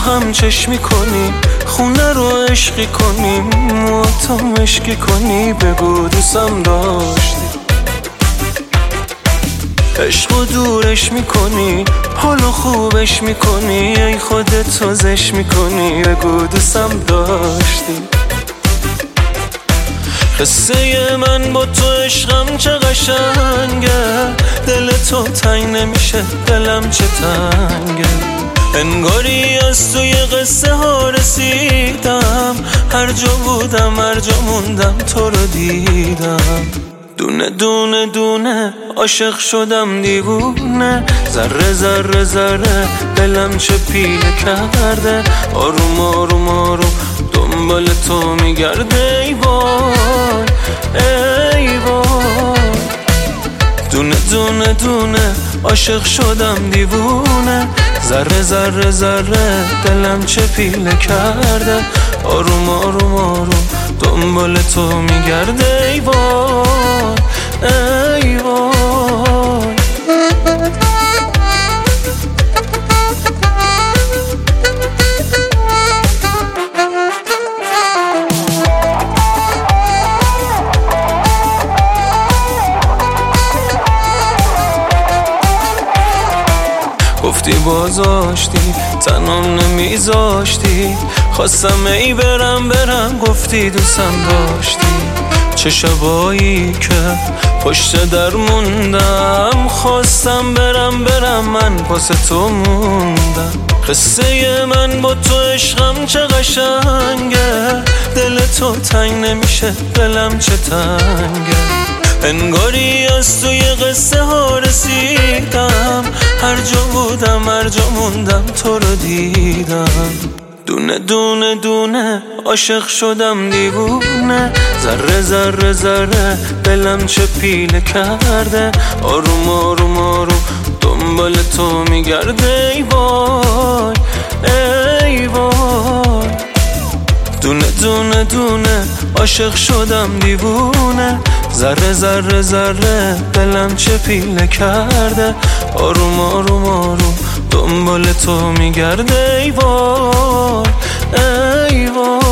هم چشمی کنیم، خونه رو عشقی کنیم، موهاتو مشکی کنی، بگو دوستم داشتی. عشقو دورش میکنی، حالو خوبش میکنی، ای خودت تو زش میکنی، بگو دوستم داشتی. قصه من با تو عشقم چه قشنگه، دل تو تنگ نمیشه دلم چه تنگه. انگاری از توی قصه ها رسیدم، هر جا بودم هر جا موندم تو رو دیدم. دونه دونه دونه عاشق شدم دیوونه، ذره ذره ذره دلم چه پیله کرده، آروم آروم آروم دنبال تو میگرده. ای وای ای وای، دونه دونه دونه عاشق شدم دیوونه، ذره ذره ذره دلم چه پیله کرده، آروم آروم آروم دنبال تو میگرده. ای وای ای وای. گفتی بازاشتی تنم نمیذاشتی، خواستم ای برم گفتی دوستم داشتی. چه شبایی که پشت در موندم، خواستم برم من واسه تو موندم. قصه من با تو عشقم چه قشنگه، دل تو تنگ نمیشه دلم چه تنگه. انگاری از توی قصه ها رسیدم، هر جا بودم هر جا موندم تو رو دیدم. دونه دونه دونه عاشق شدم دیوونه، ذره ذره ذره دلم چه پیله کرده، آروم آروم آروم دنبال تو میگرده. ای وای ای وای، دونه دونه دونه عاشق شدم دیوونه، ذره ذره ذره دلم چه پیله کرده، آروم آروم آروم دنبال تو میگرده. ای وای ای وای.